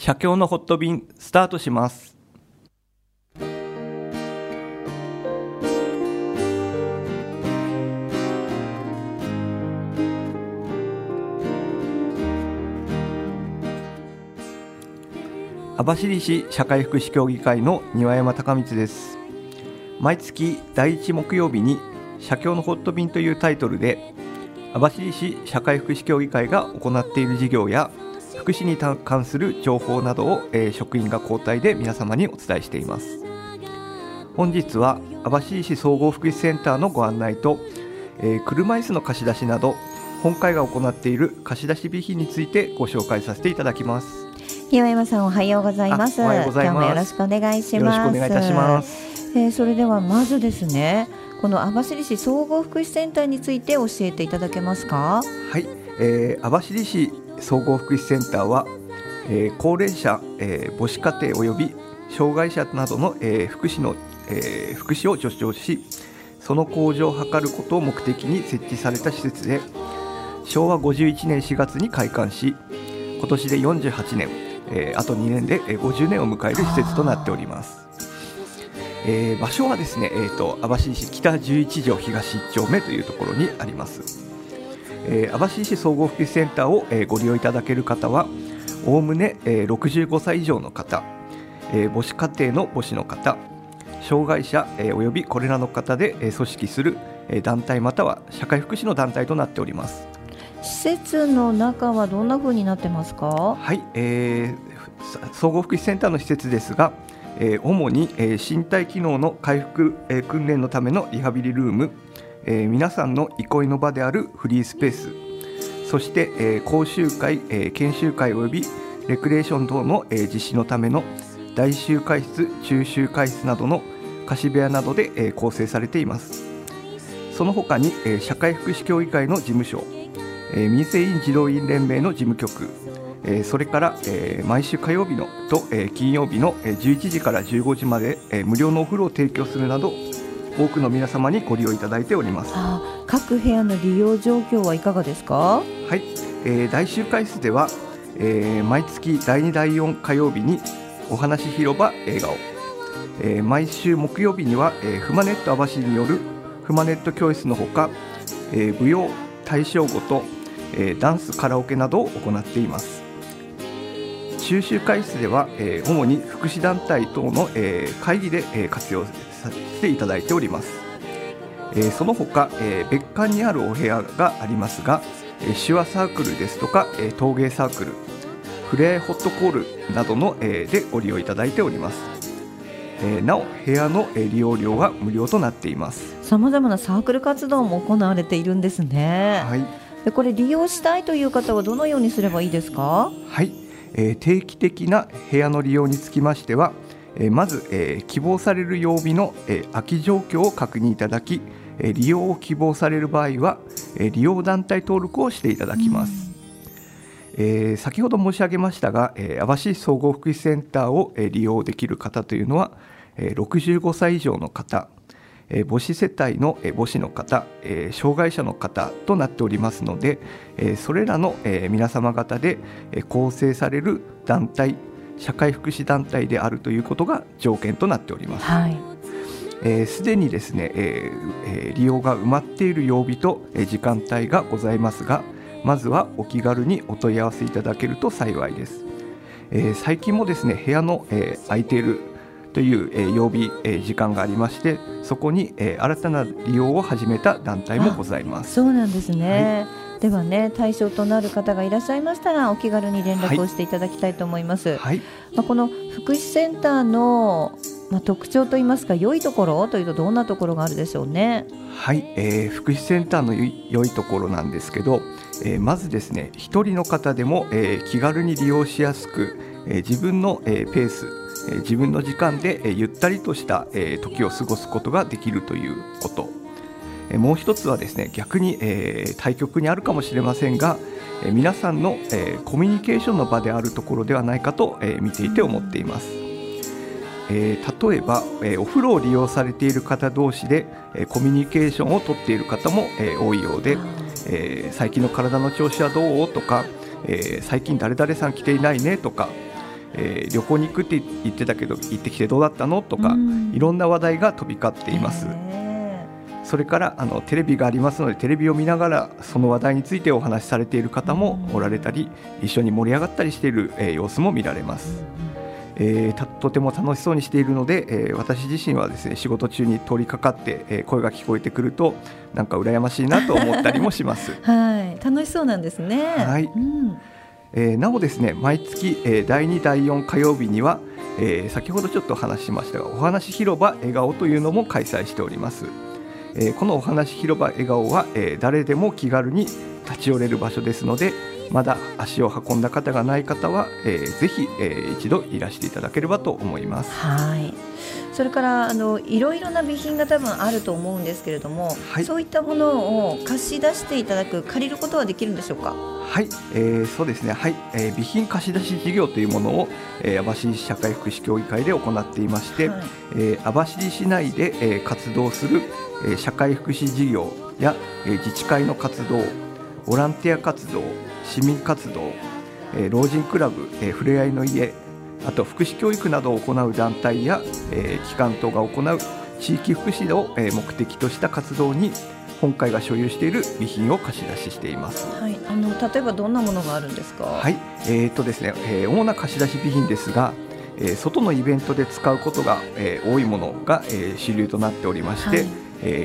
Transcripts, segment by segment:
写経のホット便スタートします。網走市社会福祉協議会の庭山隆光です。毎月第1木曜日に写経のホット便というタイトルで網走市社会福祉協議会が行っている事業や福祉に関する情報などを、職員が交代で皆様にお伝えしています。本日は網走市総合福祉センターのご案内と、車椅子の貸し出しなど本会が行っている貸し出し備品についてご紹介させていただきます。 岩山さん、おはようございます。 おはようございます。 今日もよろしくお願いします。 よろしくお願いいたします。 それではまずですね、この網走市総合福祉センターについて教えていただけますか？ はい、網走市総合福祉センターは、高齢者、母子家庭および障害者などの、福祉を助長し、その向上を図ることを目的に設置された施設で、昭和51年4月に開館し、今年で48年、あと2年で50年を迎える施設となっております。場所はですね、網走市北11条東1丁目というところにあります。網走市総合福祉センターを、ご利用いただける方はおおむね、65歳以上の方、母子家庭の母子の方、障害者、およびこれらの方で、組織する、団体または社会福祉の団体となっております。 施設の中はどんな風になってますか？ はい、総合福祉センターの施設ですが、主に、身体機能の回復、訓練のためのリハビリルーム、皆さんの憩いの場であるフリースペース、そして、講習会、研修会およびレクリエーション等の、実施のための大集会室、中集会室などの貸し部屋などで、構成されています。その他に、社会福祉協議会の事務所、民生委員児童委員連盟の事務局、それから、毎週火曜日のと、金曜日の11時から15時まで、無料のお風呂を提供するなど多くの皆様にご利用いただいております。 各部屋の利用状況はいかがですか？ はい、大集会室では、毎月第2第4火曜日にお話広場笑顔、毎週木曜日には、フマネット網走によるフマネット教室のほか、舞踊大正ごと、ダンスカラオケなどを行っています。中集会室では、主に福祉団体等の、会議で、活用させていただいております。その他、別館にあるお部屋がありますが、手話サークルですとか、陶芸サークル、ふれあいホットコールなどの、でご利用いただいております。なお部屋の、利用料は無料となっています。 さまざまなサークル活動も行われているんですね。 はい、 でこれ利用したいという方はどのようにすればいいですか？ はい、定期的な部屋の利用につきましては、まず、希望される曜日の、空き状況を確認いただき、利用を希望される場合は、利用団体登録をしていただきます。先ほど申し上げましたが、網走総合福祉センターを、利用できる方というのは、65歳以上の方、母子世帯の母子の方、障害者の方となっておりますので、それらの皆様方で構成される団体、社会福祉団体であるということが条件となっております。すでにですね、利用が埋まっている曜日と時間帯がございますが、まずはお気軽にお問い合わせいただけると幸いです。最近もですね、部屋の空いているという曜日、時間がありまして、そこに新たな利用を始めた団体もございます。 そうなんですね。ではね、対象となる方がいらっしゃいましたらお気軽に連絡をしていただきたいと思います。この福祉センターの、特徴といいますか、良いところというとどんなところがあるでしょうね？はい、 福祉センターの良いところなんですけど、まずですね、一人の方でも、気軽に利用しやすく、自分の、ペース、自分の時間で、ゆったりとした、時を過ごすことができるということ、もう一つはですね、逆に、対極にあるかもしれませんが、皆さんの、コミュニケーションの場であるところではないかと、見ていて思っています。例えば、お風呂を利用されている方同士で、コミュニケーションをとっている方も、多いようで、最近の体の調子はどうとか、最近誰々さん来ていないねとか、 旅行に行くって言ってたけど行ってきてどうだったのとか、いろんな話題が飛び交っています。それからテレビがありますので、テレビを見ながらその話題についてお話しされている方もおられたり、一緒に盛り上がったりしている、様子も見られます。とても楽しそうにしているので、私自身はですね、仕事中に通りかかって、声が聞こえてくるとなんか羨ましいなと思ったりもします。 はい、楽しそうなんですね。 はい。なおですね、毎月、第2第4火曜日には、先ほどちょっと話しましたが、お話広場笑顔というのも開催しております。このお話広場笑顔は、誰でも気軽に立ち寄れる場所ですので、まだ足を運んだ方がない方は、ぜひ、一度いらしていただければと思います。 はい。それからいろいろな備品が多分あると思うんですけれども、はい、そういったものを貸し出していただく、借りることはできるんでしょうか。 はい、そうですね、はい、備品貸し出し事業というものを、網走市社会福祉協議会で行っていまして、はい、網走市内で、活動する、社会福祉事業や、自治会の活動、ボランティア活動、市民活動、老人クラブ、ふれあいの家、あと福祉教育などを行う団体や、機関等が行う地域福祉を、目的とした活動に本会が所有している備品を貸し出ししています。 はい、例えばどんなものがあるんですか。 はい、ですね、主な貸し出し備品ですが、外のイベントで使うことが、多いものが、主流となっておりまして、はい、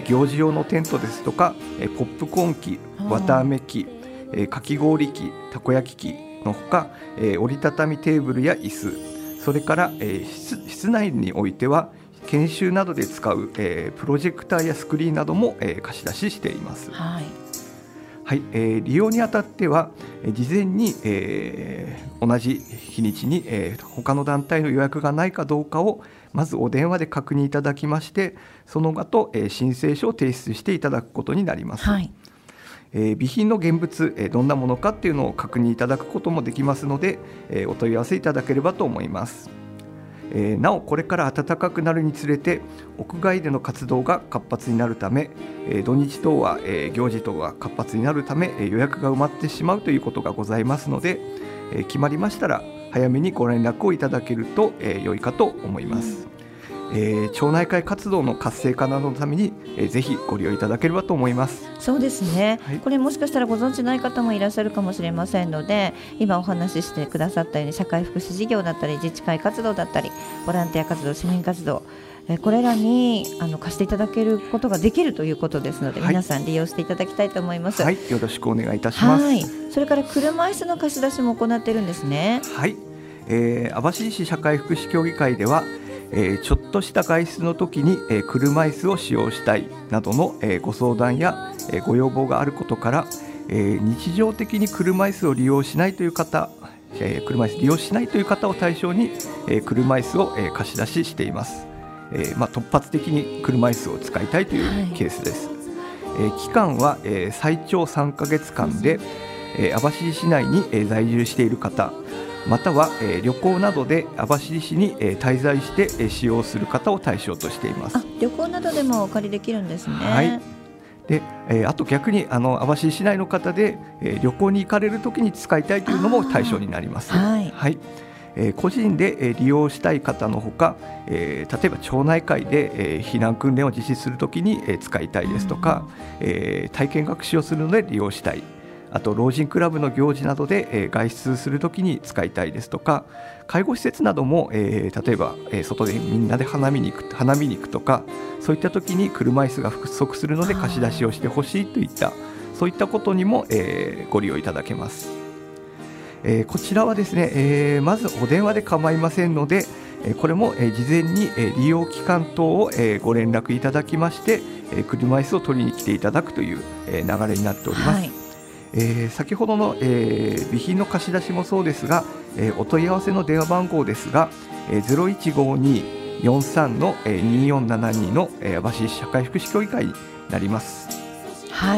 行事用のテントですとか、ポップコーン機、綿あめ機、かき氷機、たこ焼き器のほか、折りたたみテーブルや椅子、それから、室内においては研修などで使う、プロジェクターやスクリーンなども、貸し出ししています。はいはい。利用にあたっては、事前に、同じ日にちに、他の団体の予約がないかどうかをまずお電話で確認いただきまして、その後、申請書を提出していただくことになります。はい。備品の現物、どんなものかっていうのを確認いただくこともできますので、お問い合わせいただければと思います。なおこれから暖かくなるにつれて屋外での活動が活発になるため、土日等は、行事等が活発になるため、予約が埋まってしまうということがございますので、決まりましたら早めにご連絡をいただけると、良いかと思います。町内会活動の活性化などのために、ぜひご利用いただければと思います。 そうですね、はい、これもしかしたらご存知ない方もいらっしゃるかもしれませんので、今お話ししてくださったように社会福祉事業だったり自治会活動だったりボランティア活動、市民活動、これらに貸していただけることができるということですので、はい、皆さん利用していただきたいと思います。 はい、よろしくお願いいたします。はい、 それから車椅子の貸し出しも行っているんですね。 はい、網走市社会福祉協議会ではちょっとした外出の時に、車椅子を使用したいなどの、ご相談や、ご要望があることから、日常的に車椅子を利用しないという方、車椅子利用しないという方を対象に、車椅子を、貸し出ししています。突発的に車椅子を使いたいというケースです。期間は、最長3ヶ月間で、網走市内に、在住している方、または、旅行などで網走市に、滞在して、使用する方を対象としています。 旅行などでもお借りできるんですね。 はい。で、あと逆に網走市内の方で、旅行に行かれるときに使いたいというのも対象になります。はい。はい。個人で、利用したい方のほか、例えば町内会で、避難訓練を実施するときに、使いたいですとか、体験学習をするので利用したい、あと老人クラブの行事などで、外出するときに使いたいですとか、介護施設なども、例えば、外でみんなで花見に行くとか、そういったときに車椅子が不足するので貸し出しをしてほしいといった、そういったことにも、ご利用いただけます。こちらはですね、まずお電話で構いませんので、これも、事前に、利用期間等を、ご連絡いただきまして、車椅子を取りに来ていただくという、流れになっております。はい。先ほどの、備品の貸し出しもそうですが、お問い合わせの電話番号ですが、0152-43-2472 の、網走市社会福祉協議会になります。 はい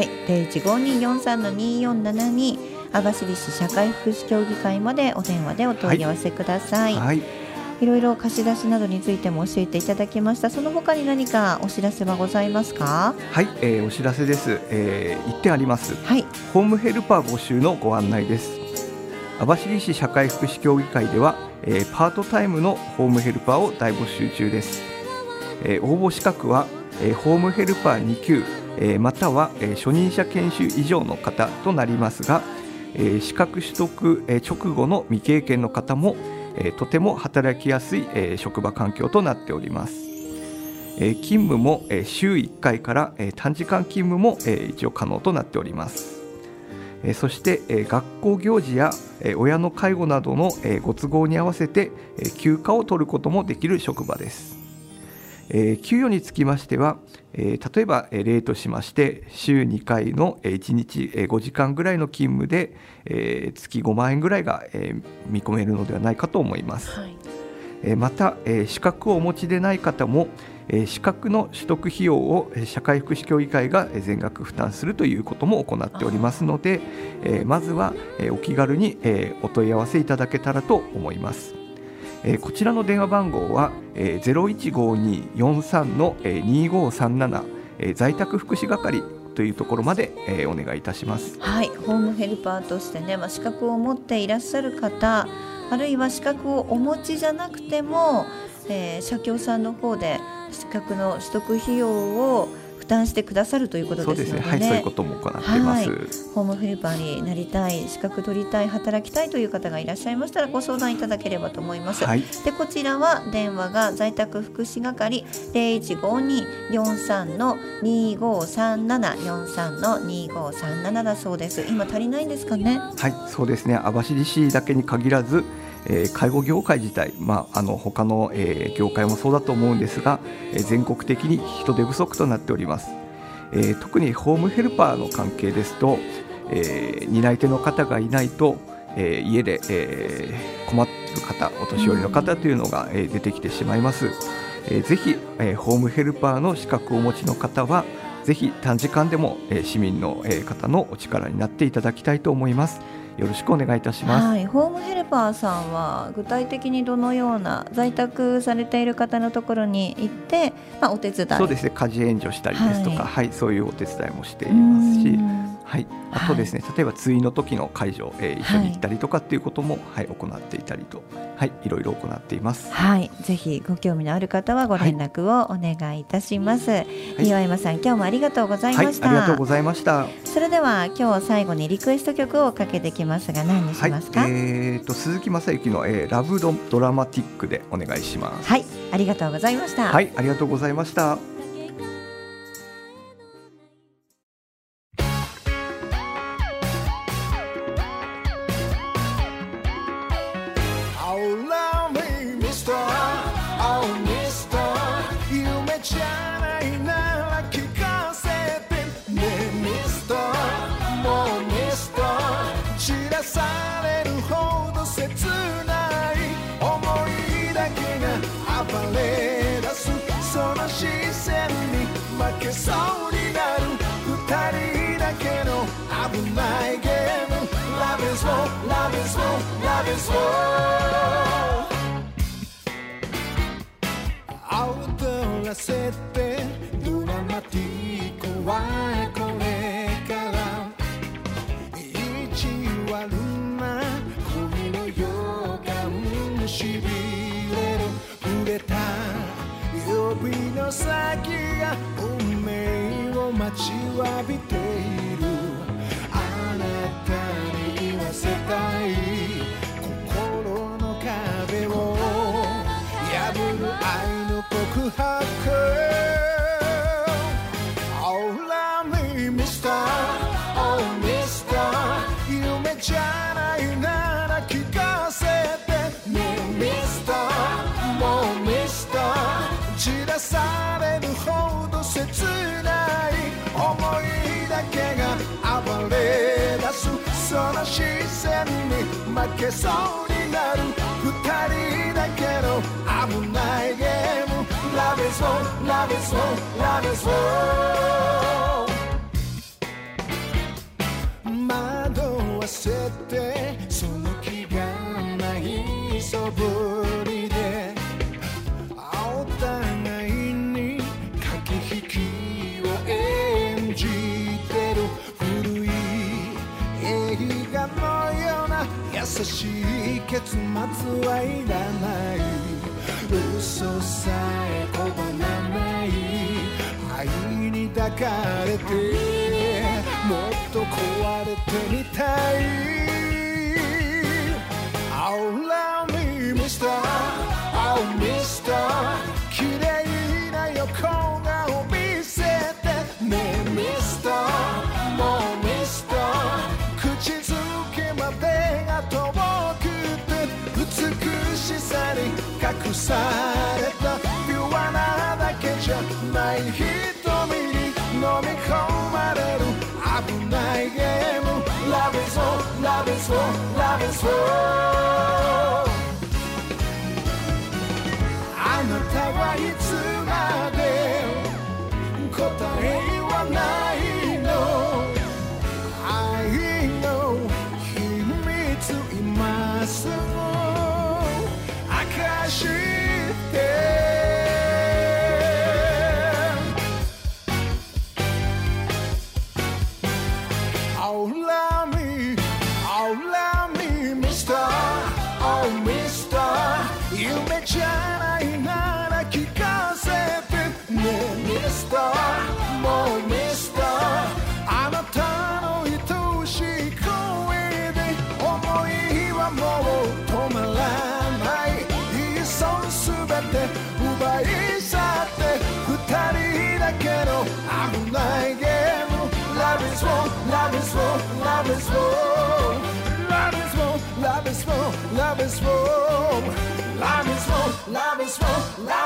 、0152-43-2472 網走市社会福祉協議会までお電話でお問い合わせください。はい。いろいろ貸し出しなどについても教えていただきました。その他に何かお知らせはございますか。 はい、お知らせです。1点あります。はい。ホームヘルパー募集のご案内です。 網走市社会福祉協議会では、パートタイムのホームヘルパーを大募集中です。応募資格は、ホームヘルパー2級、または、初任者研修以上の方となりますが、資格取得、直後の未経験の方も、とても働きやすい、職場環境となっております。勤務も、週1回から、短時間勤務も、一応可能となっております。そして、学校行事や、親の介護などの、ご都合に合わせて、休暇を取ることもできる職場です。給与につきましては、例えば、例としまして週2回の1日5時間ぐらいの勤務で、月5万円ぐらいが、見込めるのではないかと思います。はい、また、資格をお持ちでない方も、資格の取得費用を社会福祉協議会が全額負担するということも行っておりますので、まずはお気軽にお問い合わせいただけたらと思います。こちらの電話番号は 0152-43-2537 在宅福祉係というところまでお願いいたします。 はい、ホームヘルパーとしてね、資格を持っていらっしゃる方、あるいは資格をお持ちじゃなくても、社協さんの方で資格の取得費用を負担してくださるということですのでね。 そうですね、はい、そういうことも行っています。 ホームヘルパーになりたい、資格取りたい、働きたいという方がいらっしゃいましたらご相談いただければと思います。はい、でこちらは電話が在宅福祉係 0152-43-2537 43-2537 だそうです。今足りないんですかね。 はい、そうですね。網走市だけに限らず、介護業界自体、他の、業界もそうだと思うんですが、全国的に人手不足となっております。特にホームヘルパーの関係ですと、担い手の方がいないと、家で、困っている方、お年寄りの方というのが、出てきてしまいます。ぜひ、ホームヘルパーの資格をお持ちの方はぜひ短時間でも、市民の、方のお力になっていただきたいと思います。よろしくお願いいたします。 はい、ホームヘルパーさんは具体的にどのような在宅されている方のところに行って、お手伝い、 そうですね、家事援助したりですとか、そういうお手伝いもしていますし、あとですね、例えば通院の時の介助、一緒に行ったりとかっていうことも、行っていたりと、いろいろ行っています。 ぜひご興味のある方はご連絡をお願いいたします。岩山さん、今日もありがとうございました。 ありがとうございました。 それでは今日最後にリクエスト曲をかけてきますが、何にしますか？ 鈴木雅之の、ラブドラマティックでお願いします。 ありがとうございました。 ありがとうございました。 そうになる二人だけの危ないゲーム Love is war, love is war, love is war 踊らせてドラマティックはこれから意地悪な恋の予感しびれる触れた指の先が運命を待ちわびているあなたに言わせたい心の壁を破る愛の告白 Oh love me Mr. Oh Mr. 夢じゃないなら聞かせてね Mr. もう Mr. 散らされるほど切ない思いだけが暴れ出すその視線に負けそうになる二人だけの危ないゲーム Love is war, love is war, love is war 惑わせてその気がないそぶりでお互いに駆け引きを演じてる古い映画のような優し結末はいらない嘘さえ拒まない愛に抱かれてもっと壊れてみたい Oh love me Mr. Oh Mr. 綺麗な横顔見せてね Mr. もう Mr. 口づけまでが遠くて美しさに隠されたピュアなだけじゃない瞳に飲み込まれる危ないゲーム Love is war, love is war, love is war あなたはいつまで答えはないの愛の秘密今すぐ明かしてOh love me, oh love me Mr. Oh Mr. 夢じゃないなら聞かせてね Mr. もう Mr. あなたの愛しい声で思いはもう止まらないいっそすべて奪い去って二人だけの危ないゲーム Love is war, love is war, love is war Love is war, love is war, love is war Love is war, love is war, love